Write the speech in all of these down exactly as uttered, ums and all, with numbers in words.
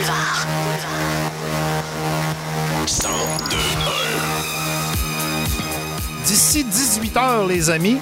Boulevard. cent deux un. D'ici dix-huit heures, les amis,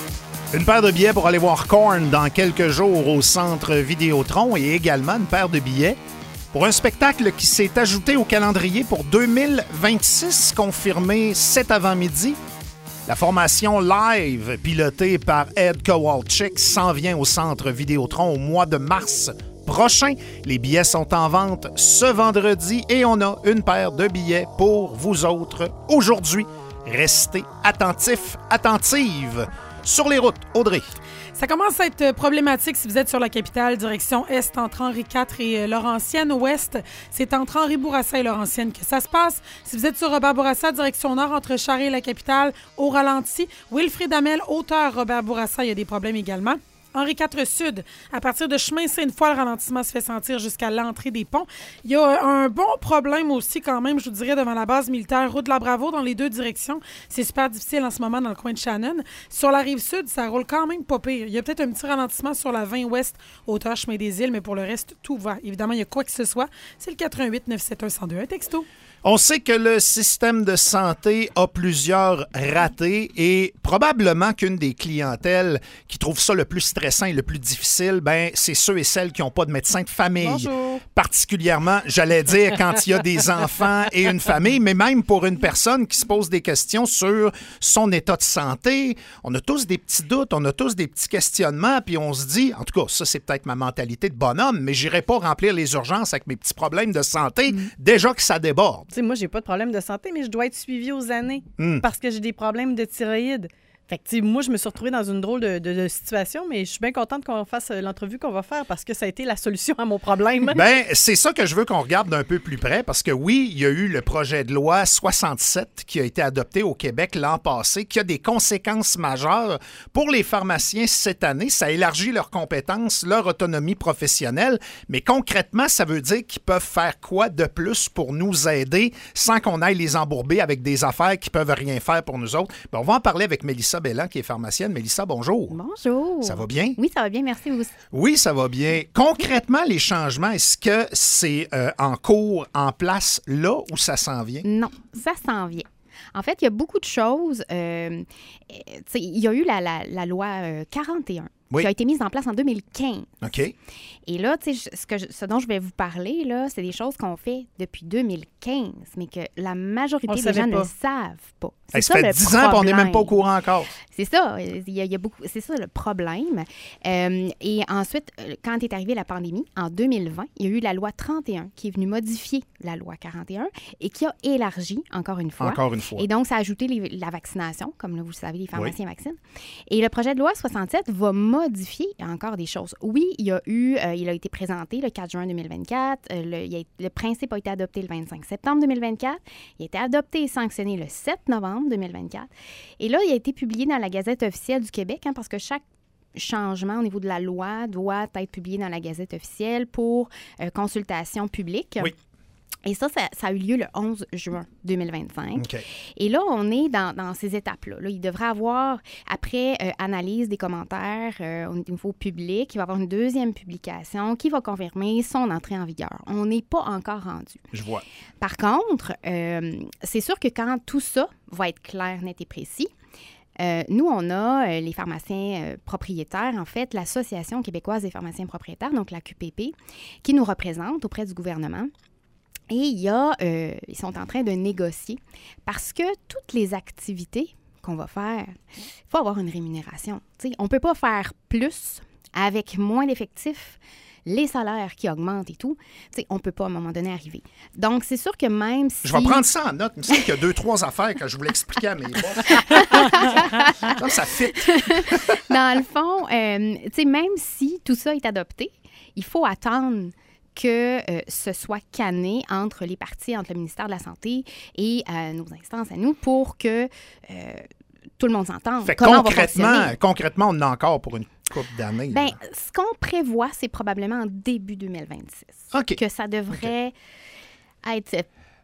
une paire de billets pour aller voir Korn dans quelques jours au Centre Vidéotron et également une paire de billets pour un spectacle qui s'est ajouté au calendrier pour deux mille vingt-six, confirmé cet avant-midi. La formation live, pilotée par Ed Kowalczyk, s'en vient au Centre Vidéotron au mois de mars prochain. Les billets sont en vente ce vendredi et on a une paire de billets pour vous autres aujourd'hui. Restez attentifs, attentives. Sur les routes, Audrey. Ça commence à être problématique si vous êtes sur la capitale, direction Est, entre Henri quatre et Laurentienne. Ouest, c'est entre Henri Bourassa et Laurentienne que ça se passe. Si vous êtes sur Robert Bourassa, direction Nord, entre Charest et la capitale, au ralenti. Wilfrid Hamel, hauteur Robert Bourassa, il y a des problèmes également. Henri quatre Sud, à partir de chemin Sainte-Foy, le ralentissement se fait sentir jusqu'à l'entrée des ponts. Il y a un bon problème aussi quand même, je vous dirais, devant la base militaire, route de la Bravo, dans les deux directions. C'est super difficile en ce moment dans le coin de Shannon. Sur la rive sud, ça roule quand même pas pire. Il y a peut-être un petit ralentissement sur la vingt ouest, hauteur chemin des Îles, mais pour le reste, tout va. Évidemment, il y a quoi que ce soit. C'est le quatre un huit neuf sept un un zéro deux, un texto. On sait que le système de santé a plusieurs ratés et probablement qu'une des clientèles qui trouve ça le plus stressant et le plus difficile, ben, c'est ceux et celles qui n'ont pas de médecin de famille. Bonjour. Particulièrement, j'allais dire, quand il y a des enfants et une famille, mais même pour une personne qui se pose des questions sur son état de santé. On a tous des petits doutes, on a tous des petits questionnements, puis on se dit, en tout cas, ça, c'est peut-être ma mentalité de bonhomme, mais j'irai pas remplir les urgences avec mes petits problèmes de santé, mmh. déjà que ça déborde. Tu sais, moi, j'ai pas de problème de santé, mais je dois être suivie aux années mm. parce que j'ai des problèmes de thyroïde. Fait que, tu sais, moi, je me suis retrouvée dans une drôle de, de, de situation, mais je suis bien contente qu'on fasse l'entrevue qu'on va faire parce que ça a été la solution à mon problème. Bien, c'est ça que je veux qu'on regarde d'un peu plus près parce que oui, il y a eu le projet de loi soixante-sept qui a été adopté au Québec l'an passé, qui a des conséquences majeures pour les pharmaciens cette année. Ça élargit leurs compétences, leur autonomie professionnelle, mais concrètement, ça veut dire qu'ils peuvent faire quoi de plus pour nous aider sans qu'on aille les embourber avec des affaires qui peuvent rien faire pour nous autres. Bien, on va en parler avec Mélissa Belland, qui est pharmacienne. Mélissa, bonjour. Bonjour. Ça va bien? Oui, ça va bien, merci vous aussi. Oui, ça va bien. Concrètement, les changements, est-ce que c'est euh, en cours, en place là ou ça s'en vient? Non, ça s'en vient. En fait, il y a beaucoup de choses. Euh, il y a eu la, la, la loi euh, quarante et un. Oui. Qui a été mise en place en deux mille quinze. OK. Et là, tu sais, ce, que je, ce dont je vais vous parler, là, c'est des choses qu'on fait depuis deux mille quinze, mais que la majorité des gens pas. ne savent pas. C'est hey, ça, ça fait dix ans qu'on n'est même pas au courant encore. C'est ça. Il y a, il y a beaucoup, c'est ça le problème. Euh, et ensuite, quand est arrivée la pandémie, en deux mille vingt, il y a eu la loi trente et un qui est venue modifier la loi quarante et un et qui a élargi, encore une fois. Encore une fois. Et donc, ça a ajouté les, la vaccination, comme là, vous le savez, les pharmaciens oui. vaccinent. Et le projet de loi soixante-sept va modifier encore des choses. Oui, il y a eu, euh, il a été présenté le quatre juin deux mille vingt-quatre. Euh, le, il a, le principe a été adopté le vingt-cinq septembre deux mille vingt-quatre. Il a été adopté et sanctionné le sept novembre deux mille vingt-quatre. Et là, il a été publié dans la Gazette officielle du Québec, hein, parce que chaque changement au niveau de la loi doit être publié dans la Gazette officielle pour euh, consultation publique. Oui. Et ça, ça, ça a eu lieu le onze juin deux mille vingt-cinq. Okay. Et là, on est dans, dans ces étapes-là. Là, il devrait avoir, après euh, analyse des commentaires euh, au niveau public, il va y avoir une deuxième publication qui va confirmer son entrée en vigueur. On n'est pas encore rendu. Je vois. Par contre, euh, c'est sûr que quand tout ça va être clair, net et précis, Euh, nous, on a euh, les pharmaciens euh, propriétaires, en fait, l'Association québécoise des pharmaciens propriétaires, donc la Q P P, qui nous représente auprès du gouvernement. Et il y a, euh, ils sont en train de négocier parce que toutes les activités qu'on va faire, il faut avoir une rémunération. T'sais, on ne peut pas faire plus avec moins d'effectifs, les salaires qui augmentent et tout. T'sais, on ne peut pas à un moment donné arriver. Donc, c'est sûr que même si... Je vais prendre ça en note. Il me semble qu'il y a deux, trois affaires que je voulais expliquer à mes boss. Ça, ça fit. Dans le fond, euh, t'sais, même si tout ça est adopté, il faut attendre que euh, ce soit canné entre les parties, entre le ministère de la Santé et euh, nos instances à nous pour que euh, tout le monde s'entende. Fait comment concrètement, on va concrètement, on en a encore pour une couple d'années. Bien, ce qu'on prévoit, c'est probablement en début deux mille vingt-six. Okay. Que ça devrait okay. être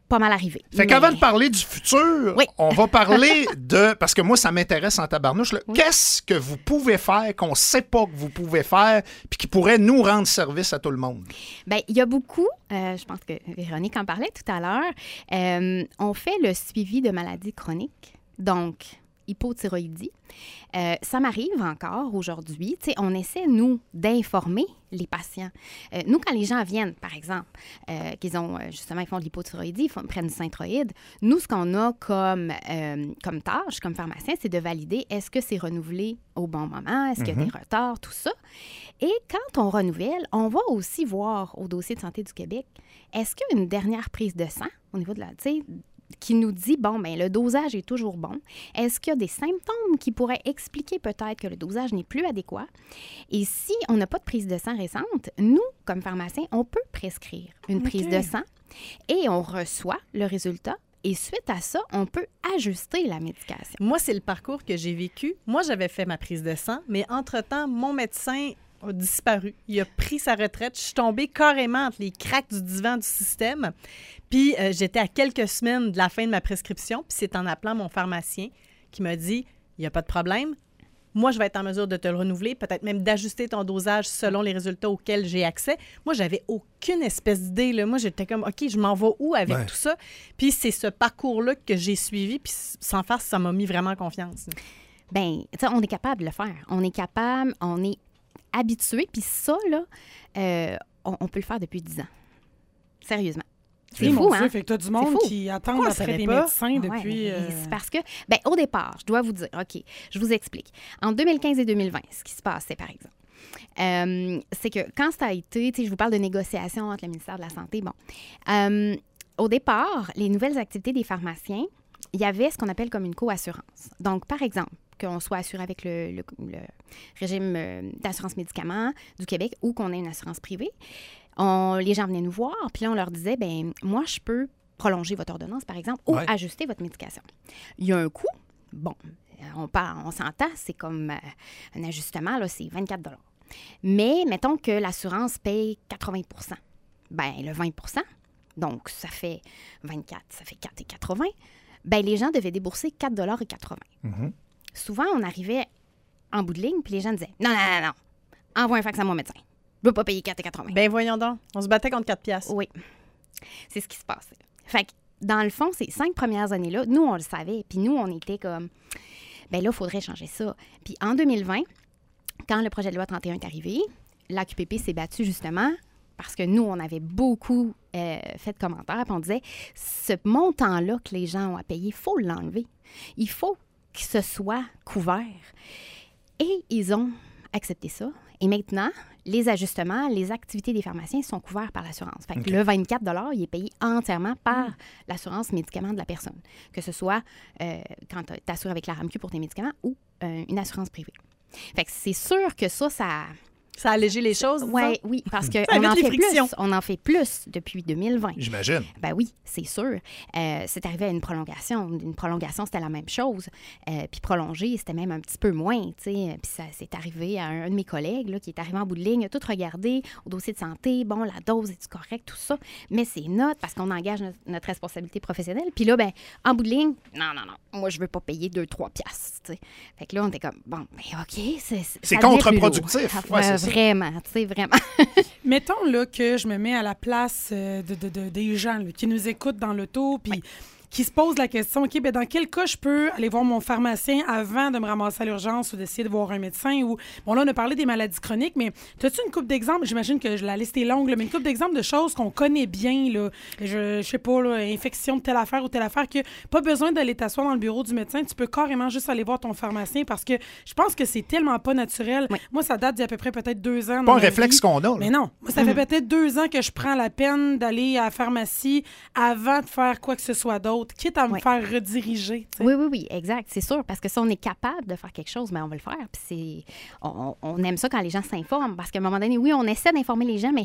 pas mal arrivé. Fait Mais... qu'avant de parler du futur, oui. on va parler de... Parce que moi, ça m'intéresse en tabarnouche. Là. Oui. Qu'est-ce que vous pouvez faire qu'on ne sait pas que vous pouvez faire puis qui pourrait nous rendre service à tout le monde? Bien, il y a beaucoup. Euh, je pense que Véronique en parlait tout à l'heure. Euh, on fait le suivi de maladies chroniques. Donc... hypothyroïdie. Euh, ça m'arrive encore aujourd'hui. Tu sais, on essaie, nous, d'informer les patients. Euh, nous, quand les gens viennent, par exemple, euh, qu'ils ont, justement, ils font de l'hypothyroïdie, ils, font, ils prennent du Synthroid, nous, ce qu'on a comme, euh, comme tâche, comme pharmacien, c'est de valider est-ce que c'est renouvelé au bon moment, est-ce mm-hmm. qu'il y a des retards, tout ça. Et quand on renouvelle, on va aussi voir au dossier de santé du Québec, est-ce qu'il y a une dernière prise de sang au niveau de la, tu sais, qui nous dit, bon, bien, le dosage est toujours bon. Est-ce qu'il y a des symptômes qui pourraient expliquer peut-être que le dosage n'est plus adéquat? Et si on n'a pas de prise de sang récente, nous, comme pharmaciens, on peut prescrire une okay. prise de sang et on reçoit le résultat. Et suite à ça, on peut ajuster la médication. Moi, c'est le parcours que j'ai vécu. Moi, j'avais fait ma prise de sang, mais entre-temps, mon médecin a disparu. Il a pris sa retraite. Je suis tombée carrément entre les craques du divan du système. Puis euh, j'étais à quelques semaines de la fin de ma prescription. Puis c'est en appelant mon pharmacien qui m'a dit « Il n'y a pas de problème. Moi, je vais être en mesure de te le renouveler, peut-être même d'ajuster ton dosage selon les résultats auxquels j'ai accès. » Moi, j'avais aucune espèce d'idée. Là. Moi, j'étais comme « OK, je m'en vais où avec ouais. tout ça? » Puis c'est ce parcours-là que j'ai suivi. Puis sans faire, ça m'a mis vraiment confiance. Bien, tu sais, on est capable de le faire. On est capable, on est habitué. Puis ça, là, euh, on, on peut le faire depuis dix ans. Sérieusement. C'est fou, hein? Fait que tu as du monde qui attend d'après des médecins depuis... Ouais, euh... C'est parce que, bien, au départ, je dois vous dire, OK, je vous explique. En deux mille quinze et deux mille vingt, ce qui se passait, par exemple, euh, c'est que quand ça a été, tu sais, je vous parle de négociations entre le ministère de la Santé, bon, euh, au départ, les nouvelles activités des pharmaciens, il y avait ce qu'on appelle comme une co-assurance. Donc, par exemple, qu'on soit assuré avec le, le, le régime d'assurance médicaments du Québec ou qu'on ait une assurance privée, on, les gens venaient nous voir, puis là, on leur disait, bien, moi, je peux prolonger votre ordonnance, par exemple, ou ouais. ajuster votre médication. Il y a un coût. Bon, on, part, on s'entend, c'est comme euh, un ajustement, là, c'est vingt-quatre dollars. Mais mettons que l'assurance paye quatre-vingts pour cent. Bien, le vingt pour cent, donc ça fait vingt-quatre, ça fait quatre et quatre-vingts. Bien, les gens devaient débourser quatre dollars et quatre-vingts. Mm-hmm. Souvent, on arrivait en bout de ligne, puis les gens disaient, non, non, non, non, envoie un fax à mon médecin. Je ne veux pas payer quatre et quatre-vingts. Ben voyons donc. On se battait contre quatre piastres. Oui. C'est ce qui se passait. Fait que, dans le fond, ces cinq premières années-là, nous, on le savait. Puis nous, on était comme, ben là, il faudrait changer ça. Puis en deux mille vingt, quand le projet de loi trente et un est arrivé, l'A Q P P s'est battu justement parce que nous, on avait beaucoup euh, fait de commentaires. Puis on disait, ce montant-là que les gens ont à payer, il faut l'enlever. Il faut que ce soit couvert. Et ils ont accepté ça. Et maintenant, les ajustements, les activités des pharmaciens sont couverts par l'assurance. Fait que okay. le vingt-quatre dollars, il est payé entièrement par mmh. l'assurance médicaments de la personne, que ce soit euh, quand tu assures avec la R A M Q pour tes médicaments ou euh, une assurance privée. Fait que c'est sûr que ça, ça... Ça a allégé les choses, ouais, oui, parce qu'on en fait plus. On en fait plus depuis deux mille vingt. J'imagine. Ben oui, c'est sûr. Euh, c'est arrivé à une prolongation. Une prolongation, c'était la même chose. Euh, puis prolonger, c'était même un petit peu moins, tu sais. Puis ça c'est arrivé à un, un de mes collègues là, qui est arrivé en bout de ligne, il a tout regardé au dossier de santé. Bon, la dose, est-tu correcte, tout ça. Mais c'est notre, parce qu'on engage notre, notre responsabilité professionnelle. Puis là, ben en bout de ligne, non, non, non, moi, je veux pas payer deux, trois piastres, tu sais. Fait que là, on était comme, bon, ben OK, c'est... C'est contre-productif. Ouais, c'est Vraiment, tu sais, vraiment. Mettons là, que je me mets à la place de, de, de, des gens là, qui nous écoutent dans l'auto, puis ouais. qui se posent la question, OK, bien, dans quel cas je peux aller voir mon pharmacien avant de me ramasser à l'urgence ou d'essayer de voir un médecin? Ou bon, là, on a parlé des maladies chroniques, mais as-tu une couple d'exemples? J'imagine que la liste est longue, là, mais une couple d'exemples de choses qu'on connaît bien, là. Je, je sais pas, là, infection de telle affaire ou telle affaire, que pas besoin d'aller t'asseoir dans le bureau du médecin. Tu peux carrément juste aller voir ton pharmacien parce que je pense que c'est tellement pas naturel. Oui. Moi, ça date d'il y a à peu près peut-être deux ans. Pas un réflexe vie. qu'on a. Là. Mais non. Moi, ça mmh. fait peut-être deux ans que je prends la peine d'aller à la pharmacie avant de faire quoi que ce soit d'autre, quitte à me oui. faire rediriger. T'sais. Oui, oui, oui, exact. C'est sûr. Parce que si on est capable de faire quelque chose, bien, on va le faire. Puis c'est... On, on aime ça quand les gens s'informent. Parce qu'à un moment donné, oui, on essaie d'informer les gens, mais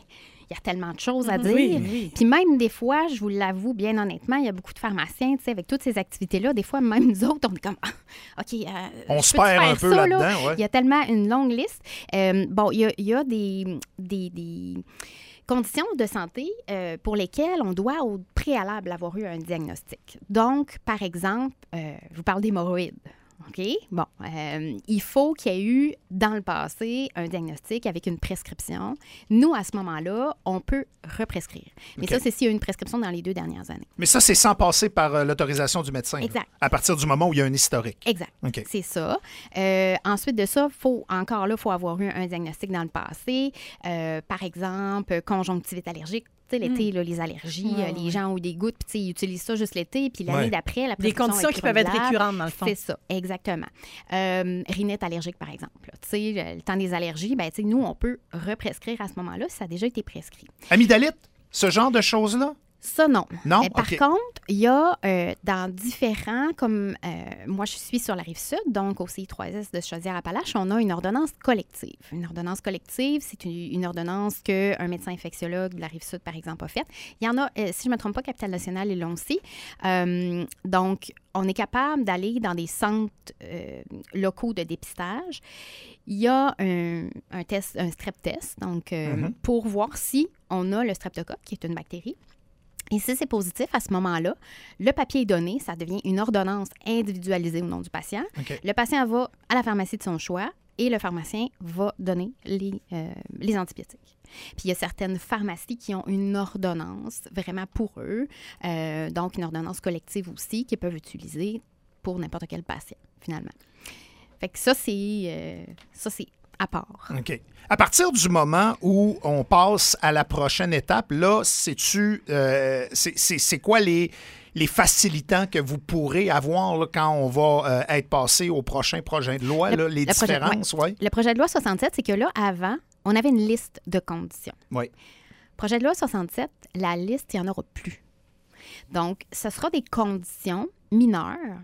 il y a tellement de choses à Mhm. dire. Oui, oui. Puis même des fois, je vous l'avoue, bien honnêtement, il y a beaucoup de pharmaciens, tu sais, avec toutes ces activités-là, des fois, même nous autres, on est comme, ah, OK, euh, On je se peux-tu perd un faire peu ça, là? là-dedans, ouais. Il y a tellement une longue liste. Euh, bon, il y a, il y a des, des, des conditions de santé euh, pour lesquelles on doit au préalable avoir eu un diagnostic. Donc, par exemple, euh, je vous parle d'hémorroïdes. OK? Bon, euh, il faut qu'il y ait eu dans le passé un diagnostic avec une prescription. Nous, à ce moment-là, on peut represcrire. Mais OK. ça, c'est s'il y a eu une prescription dans les deux dernières années. Mais ça, c'est sans passer par euh, l'autorisation du médecin. là. Exact. À partir du moment où il y a un historique. Exact. OK. C'est ça. Euh, ensuite de ça, faut, encore là, il faut avoir eu un diagnostic dans le passé. Euh, par exemple, conjonctivite allergique. Tu sais, l'été, là, les allergies, Ouais, euh, les ouais. gens ont des gouttes, puis tu sais, ils utilisent ça juste l'été, puis l'année Ouais. d'après, la Des prescription conditions est qui plus peuvent être renouvelable. récurrentes, dans le fond. C'est ça, exactement. Euh, rhinite allergique, par exemple. là. Tu sais, le, le temps des allergies, ben, tu sais, nous, on peut represcrire à ce moment-là si ça a déjà été prescrit. Amygdalite, ce genre de choses-là? Ça, non. Non? Euh, par OK. contre, il y a euh, dans différents, comme euh, moi, je suis sur la Rive-Sud, donc au C I trois S de Chaudière-Appalaches, on a une ordonnance collective. Une ordonnance collective, c'est une, une ordonnance qu'un médecin infectiologue de la Rive-Sud, par exemple, a faite. Il y en a, euh, si je ne me trompe pas, Capitale-Nationale, ils l'ont aussi. Euh, donc, on est capable d'aller dans des centres euh, locaux de dépistage. Il y a un, un test, un strep test, donc euh, Mhm. pour voir si on a le streptocoque, qui est une bactérie. Et si c'est positif, à ce moment-là, le papier est donné, ça devient une ordonnance individualisée au nom du patient. OK. Le patient va à la pharmacie de son choix et le pharmacien va donner les, euh, les antibiotiques. Puis il y a certaines pharmacies qui ont une ordonnance vraiment pour eux, euh, donc une ordonnance collective aussi, qu'ils peuvent utiliser pour n'importe quel patient, finalement. Fait que ça, c'est, euh, ça, c'est à part. OK. À partir du moment où on passe à la prochaine étape, là, sais-tu, euh, c'est, c'est, c'est quoi les, les facilitants que vous pourrez avoir là, quand on va euh, être passé au prochain projet de loi, Le- là, les le projet- différences, oui? Le projet de loi soixante-sept, c'est que là, avant, on avait une liste de conditions. Oui. Projet de loi soixante-sept, la liste, il n'y en aura plus. Donc, ce sera des conditions mineures.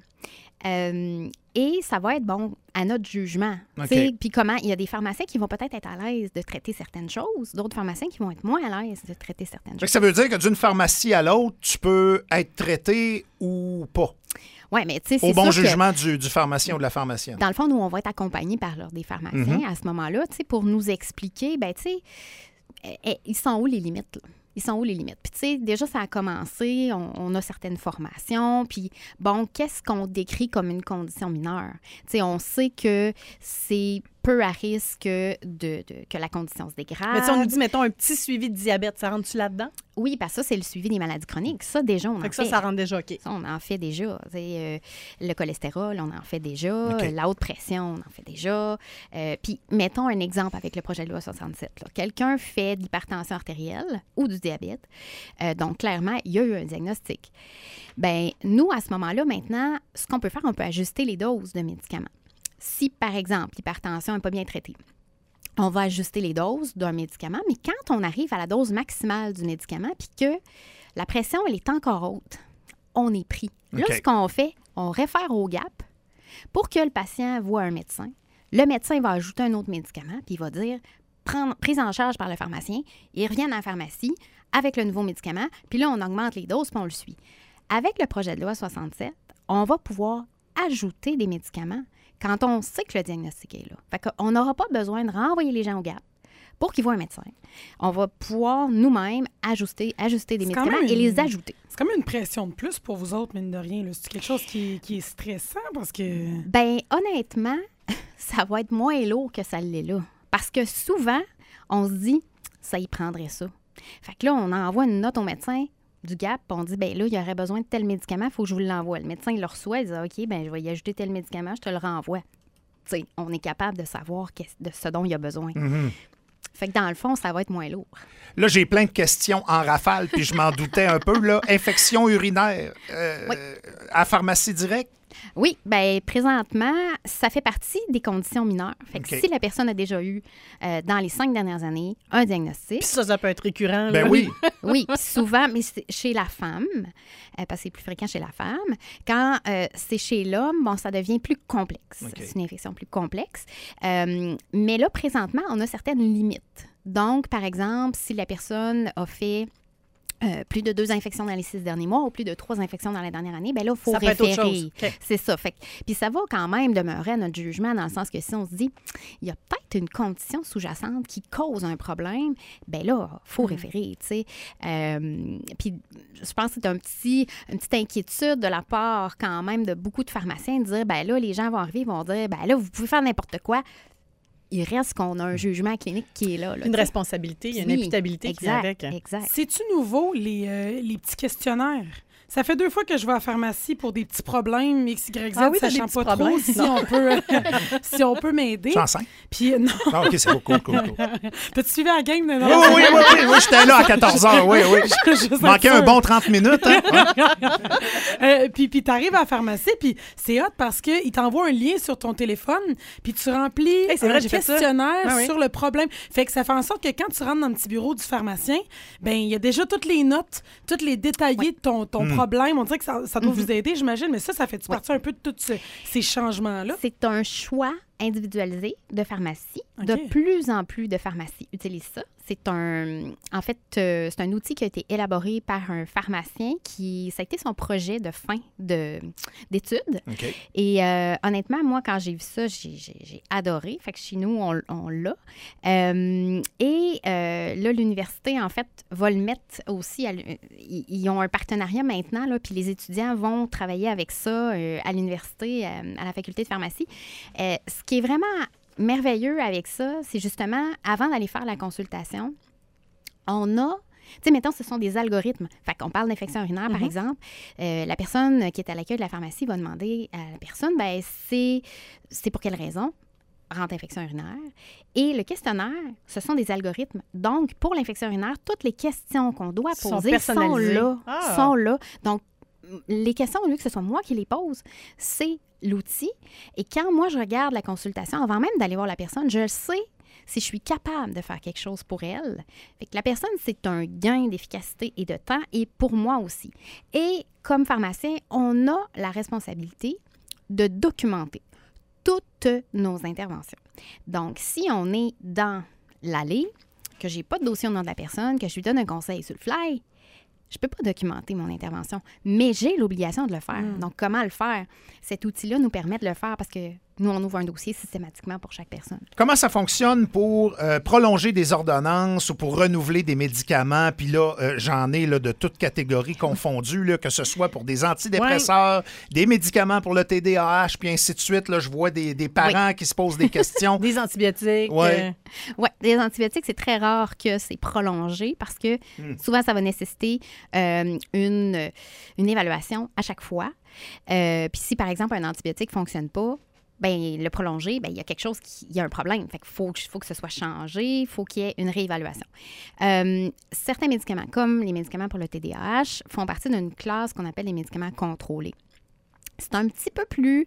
Euh, et ça va être, bon, à notre jugement. OK. Tu sais, puis comment, il y a des pharmaciens qui vont peut-être être à l'aise de traiter certaines choses, d'autres pharmaciens qui vont être moins à l'aise de traiter certaines Fait choses. que ça veut dire que d'une pharmacie à l'autre, tu peux être traité ou pas, Oui, mais tu sais, c'est au bon sûr que- jugement du, du pharmacien ou de la pharmacienne. Dans le fond, nous, on va être accompagnés par leur- des pharmaciens Mhm. à ce moment-là, tu sais, pour nous expliquer, ben tu sais, eh, eh, ils sont où les limites, là? Ils sont où les limites? Puis, tu sais, déjà, ça a commencé, on, on a certaines formations, puis, bon, qu'est-ce qu'on décrit comme une condition mineure? Tu sais, on sait que c'est peu à risque de, de- que la condition se dégrade. Mais tu sais, on nous dit, mettons, un petit suivi de diabète. Ça rentre-tu là-dedans? Oui, parce que ça, c'est le suivi des maladies chroniques. Ça, déjà, on Fait en que ça, fait. ça rentre déjà OK. Ça, on en fait déjà. Tu sais, euh, le cholestérol, on en fait déjà. OK. Euh, La haute pression, on en fait déjà. Euh, Puis, mettons un exemple avec le projet de loi soixante-sept. là. Quelqu'un fait de l'hypertension artérielle ou du diabète. Euh, donc, clairement, il y a eu un diagnostic. Bien, nous, à ce moment-là, maintenant, ce qu'on peut faire, on peut ajuster les doses de médicaments. Si, par exemple, l'hypertension n'est pas bien traitée, on va ajuster les doses d'un médicament, mais quand on arrive à la dose maximale du médicament, puis que la pression, elle est encore haute, on est pris. Là, OK. ce qu'on fait, on réfère au G A P pour que le patient voit un médecin. Le médecin va ajouter un autre médicament, puis il va dire prendre, prise en charge par le pharmacien. Il revient dans la pharmacie avec le nouveau médicament, puis là, on augmente les doses, puis on le suit. Avec le projet de loi soixante-sept, on va pouvoir ajouter des médicaments quand on sait que le diagnostic est là. Fait qu'on n'aura pas besoin de renvoyer les gens au G A P pour qu'ils voient un médecin. On va pouvoir nous-mêmes ajuster, ajuster des C'est quand médicaments même et les une- ajouter. C'est comme une pression de plus pour vous autres, mine de rien. là. C'est quelque chose qui, qui est stressant parce que... Ben honnêtement, ça va être moins lourd que ça l'est là. Parce que souvent, on se dit, ça y prendrait ça. Fait que là, on envoie une note au médecin du G A P, puis on dit, ben là, il y aurait besoin de tel médicament, il faut que je vous l'envoie. Le médecin, il le reçoit, il dit, OK, ben je vais y ajouter tel médicament, je te le renvoie. Tu sais, on est capable de savoir qu'est- de ce dont il y a besoin. Mhm. Fait que dans le fond, ça va être moins lourd. Là, j'ai plein de questions en rafale, puis je m'en doutais un peu. Là. Infection urinaire euh, Oui. à pharmacie directe? Oui, bien, présentement, ça fait partie des conditions mineures. Fait que OK. si la personne a déjà eu, euh, dans les cinq dernières années, un diagnostic, Puis ça, ça peut être récurrent. Ben là. oui. oui, puis souvent, mais c'est chez la femme, euh, parce que c'est plus fréquent chez la femme. Quand euh, c'est chez l'homme, bon, ça devient plus complexe. OK. C'est une infection plus complexe. Euh, mais là, présentement, on a certaines limites Donc, par exemple, si la personne a fait Euh, plus de deux infections dans les six derniers mois ou plus de trois infections dans la dernière année, bien là, il faut ça peut être autre référer. chose. Okay. C'est ça. Fait, puis ça va quand même demeurer à notre jugement dans le sens que si on se dit, il y a peut-être une condition sous-jacente qui cause un problème, bien là, il faut référer, tu sais. Euh, puis je pense que c'est un petit, une petite inquiétude de la part quand même de beaucoup de pharmaciens de dire, bien là, les gens vont arriver, ils vont dire, bien là, vous pouvez faire n'importe quoi. Il reste qu'on a un jugement clinique qui est là. là une t'sais. responsabilité, il y a une Oui, imputabilité exact, qui vient avec. Exact. C'est-tu nouveau, les, euh, les petits questionnaires? Ça fait deux fois que je vais à la pharmacie pour des petits problèmes, X, Y, Z, Ah oui, sachant pas problèmes. trop si on, peut, si on peut m'aider. Je suis enceinte. Puis, non. Ah, OK, c'est beau, cool, cool, cool. T'as-tu suivi la game? De Oui, oui, oui, oui, oui, j'étais là à quatorze heures, oui, oui. Je Manquait un bon trente minutes, hein? euh, puis puis t'arrives à la pharmacie, puis c'est hot parce qu'ils t'envoient un lien sur ton téléphone, puis tu remplis Hey, c'est vrai, un j'ai fait ça. questionnaire Ah oui. sur le problème. Fait que ça fait en sorte que quand tu rentres dans le petit bureau du pharmacien, ben il y a déjà toutes les notes, toutes les détaillés de ton, ton Mm. problème. On dirait que ça, ça doit Mm-hmm. vous aider, j'imagine, mais ça, ça fait Oui. partie un peu de tous ce- ces changements-là. C'est un choix individualisé de pharmacie. OK. De plus en plus de pharmacies utilisent ça. C'est un, en fait, euh, c'est un outil qui a été élaboré par un pharmacien qui, ça a été son projet de fin de, d'études. OK. Et euh, honnêtement, moi, quand j'ai vu ça, j'ai, j'ai, j'ai adoré. Fait que chez nous, on, on l'a. Euh, et euh, là, l'université, en fait, va le mettre aussi. À, l'u- ils, ils ont un partenariat maintenant, là, puis les étudiants vont travailler avec ça euh, à l'université, euh, à la faculté de pharmacie. Euh, ce qui est vraiment merveilleux avec ça, c'est justement, avant d'aller faire la consultation, on a... Tu sais, mettons, ce sont des algorithmes. Fait qu'on parle d'infection urinaire, par Mhm. exemple. Euh, la personne qui est à l'accueil de la pharmacie va demander à la personne, ben c'est, c'est pour quelle raison rentre infection urinaire. Et le questionnaire, ce sont des algorithmes. Donc, pour l'infection urinaire, toutes les questions qu'on doit Sont poser sont, personnalisées. là. Ah. Sont là. Donc, m- les questions, au lieu que ce soit moi qui les pose, c'est l'outil. Et quand moi, je regarde la consultation, avant même d'aller voir la personne, je sais si je suis capable de faire quelque chose pour elle. Fait que la personne, c'est un gain d'efficacité et de temps, et pour moi aussi. Et comme pharmacien, on a la responsabilité de documenter toutes nos interventions. Donc, si on est dans l'allée, que j'ai pas de dossier au nom de la personne, que je lui donne un conseil sur le fly, je peux pas documenter mon intervention, mais j'ai l'obligation de le faire. Mm. Donc, comment le faire? Cet outil-là nous permet de le faire parce que nous, on ouvre un dossier systématiquement pour chaque personne. Comment ça fonctionne pour euh, prolonger des ordonnances ou pour renouveler des médicaments? Puis là, euh, j'en ai là, de toutes catégories confondues, là, que ce soit pour des antidépresseurs, des médicaments pour le T D A H, puis ainsi de suite. Là, je vois des, des parents qui se posent des questions. Des antibiotiques. Ouais. euh, Oui, les antibiotiques, c'est très rare que c'est prolongé parce que Mm. souvent, ça va nécessiter euh, une, une évaluation à chaque fois. Euh, Puis si, par exemple, un antibiotique ne fonctionne pas, ben le prolonger, ben il y a quelque chose qui, il y a un problème. Fait qu'il faut, faut que ce soit changé, il faut qu'il y ait une réévaluation. Euh, certains médicaments, comme les médicaments pour le T D A H, font partie d'une classe qu'on appelle les médicaments contrôlés. C'est un petit peu plus,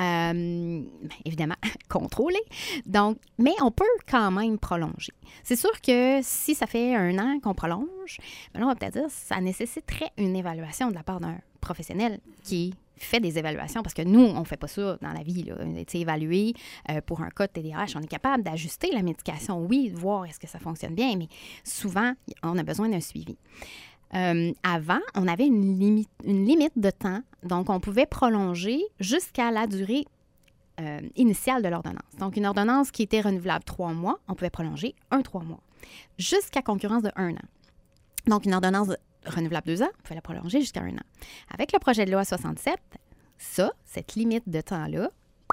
euh, évidemment, contrôlé. Donc, mais on peut quand même prolonger. C'est sûr que si ça fait un an qu'on prolonge, ben là, on va peut-être dire que ça nécessiterait une évaluation de la part d'un professionnel qui fait des évaluations, parce que nous, on ne fait pas ça dans la vie. Là. Tu sais, évaluer euh, pour un cas de T D A H, on est capable d'ajuster la médication, oui, de voir est-ce que ça fonctionne bien, mais souvent, on a besoin d'un suivi. Euh, avant, on avait une limite, une limite de temps, donc on pouvait prolonger jusqu'à la durée euh, initiale de l'ordonnance. Donc, une ordonnance qui était renouvelable trois mois, on pouvait prolonger un trois mois, jusqu'à concurrence de un an. Donc, une ordonnance renouvelable deux ans, on pouvait la prolonger jusqu'à un an. Avec le projet de loi soixante-sept, ça, cette limite de temps-là,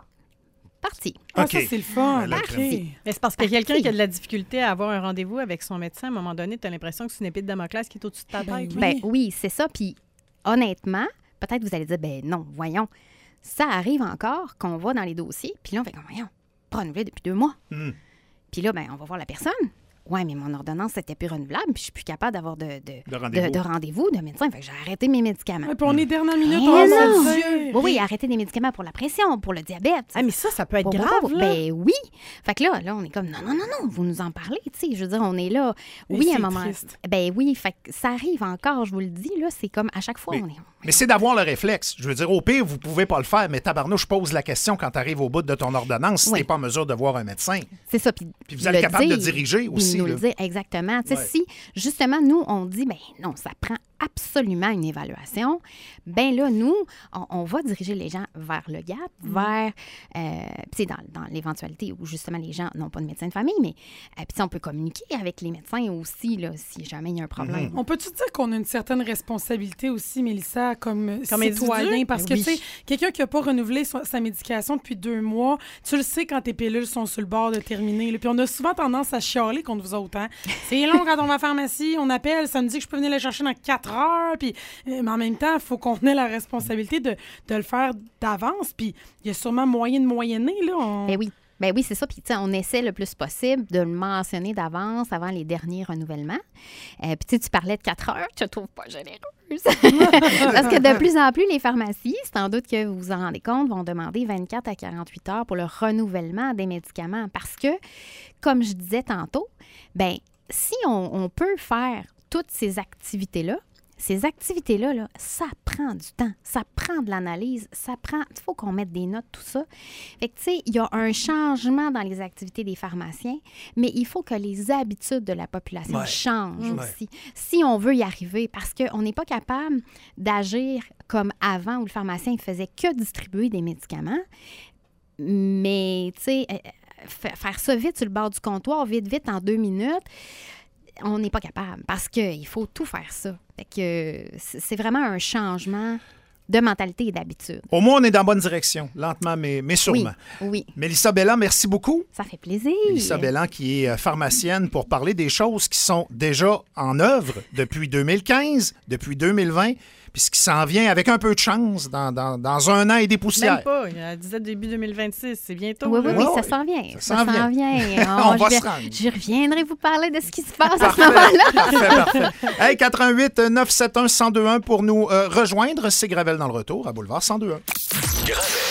partie. Ah, OK. ça, c'est le fun. Là, OK. crème. Mais c'est parce que Parti. quelqu'un qui a de la difficulté à avoir un rendez-vous avec son médecin, à un moment donné, tu as l'impression que c'est une épée de Damoclès qui est au-dessus de ta Ben tête. oui. Ben oui, c'est ça. Puis honnêtement, peut-être vous allez dire, ben non, voyons, ça arrive encore qu'on va dans les dossiers, puis là, on fait comme, voyons, pas renouvelé depuis deux mois. Mm. Puis là, ben on va voir la personne. Ouais, mais mon ordonnance, c'était plus renouvelable, puis je suis plus capable d'avoir de, de, De rendez-vous. de, de rendez-vous de médecin. Fait que j'ai arrêté mes médicaments. Ouais, puis on est dernière minute, Eh on va non! se le dire. Oui, oui, arrêter des médicaments pour la pression, pour le diabète. Ah, mais ça, ça peut être Bon, bon, grave, bon, là. Ben oui. Fait que là, là, on est comme, non, non, non, non, vous nous en parlez, tu sais. Je veux dire, on est là. Et Oui, à un c'est moment. triste. Ben oui, fait que ça arrive encore, je vous le dis, là. C'est comme à chaque fois, Mais- on est. Mais c'est d'avoir le réflexe. Je veux dire, au pire, vous pouvez pas le faire, mais tabarnouche, pose la question quand tu arrives au bout de ton ordonnance si Oui. tu n'es pas en mesure de voir un médecin. C'est ça. Puis Puis vous êtes le capable de dire, diriger aussi. puis aussi. nous là. le dire. Exactement. Tu sais, Ouais. si, justement, nous, on dit, ben non, ça prend absolument une évaluation, ben là, nous, on, on va diriger les gens vers le G A P, Mm. vers, euh, tu sais, dans, dans l'éventualité où, justement, les gens n'ont pas de médecin de famille, mais euh, puis on peut communiquer avec les médecins aussi, là, si jamais il y a un problème. Mm-hmm. On peut-tu dire qu'on a une certaine responsabilité aussi, Mélissa, comme, Comme citoyen? individu? Parce que, Oui. tu sais, quelqu'un qui n'a pas renouvelé so- sa médication depuis deux mois, tu le sais quand tes pilules sont sur le bord de terminer. là. Puis on a souvent tendance à chialer contre vous autres. Hein? C'est long quand on va à la pharmacie, on appelle, ça me dit que je peux venir le chercher dans quatre heures. Puis, euh, mais en même temps, il faut qu'on ait la responsabilité de, de le faire d'avance. Puis il y a sûrement moyen de moyenner. Là. On... Ben oui. Ben oui, c'est ça. Puis, tu sais, on essaie le plus possible de le mentionner d'avance avant les derniers renouvellements. Euh, puis, tu sais, tu parlais de quatre heures, je te trouve pas généreuse. Parce que de plus en plus, les pharmacies, sans doute que vous vous en rendez compte, vont demander vingt-quatre à quarante-huit heures pour le renouvellement des médicaments. Parce que, comme je disais tantôt, ben si on, on peut faire toutes ces activités-là, ces activités-là, là, ça prend du temps, ça prend de l'analyse, ça prend... Il faut qu'on mette des notes, tout ça. Fait que, tu sais, il y a un changement dans les activités des pharmaciens, mais il faut que les habitudes de la population Ouais. changent Ouais. aussi. Si on veut y arriver, parce qu'on n'est pas capable d'agir comme avant où le pharmacien ne faisait que distribuer des médicaments, mais, tu sais, euh, fa- faire ça vite sur le bord du comptoir, vite, vite, en deux minutes, on n'est pas capable parce qu'il faut tout faire ça. Fait que c'est c'est vraiment un changement de mentalité et d'habitude. Au moins, on est dans la bonne direction, lentement, mais, mais sûrement. Oui, oui, Mélissa Belland, merci beaucoup. ça fait plaisir. Mélissa Belland, qui est euh, pharmacienne, pour parler des choses qui sont déjà en œuvre depuis deux mille quinze, depuis deux mille vingt, puis ce qui s'en vient avec un peu de chance dans, dans, dans un an et des poussières. Même pas. Elle disait début deux mille vingt-six. C'est bientôt. Oui, oui, là. oui, Ouais, ça s'en vient. ça Ça s'en s'en vient. vient. On je va vais- se rendre. Je reviendrai vous parler de ce qui se passe à ce Parfait, moment-là. parfait, parfait. Hey, quatre un huit neuf sept un un zéro deux un pour nous euh, rejoindre. C'est Gravel dans le retour à Boulevard cent deux un. Gravel.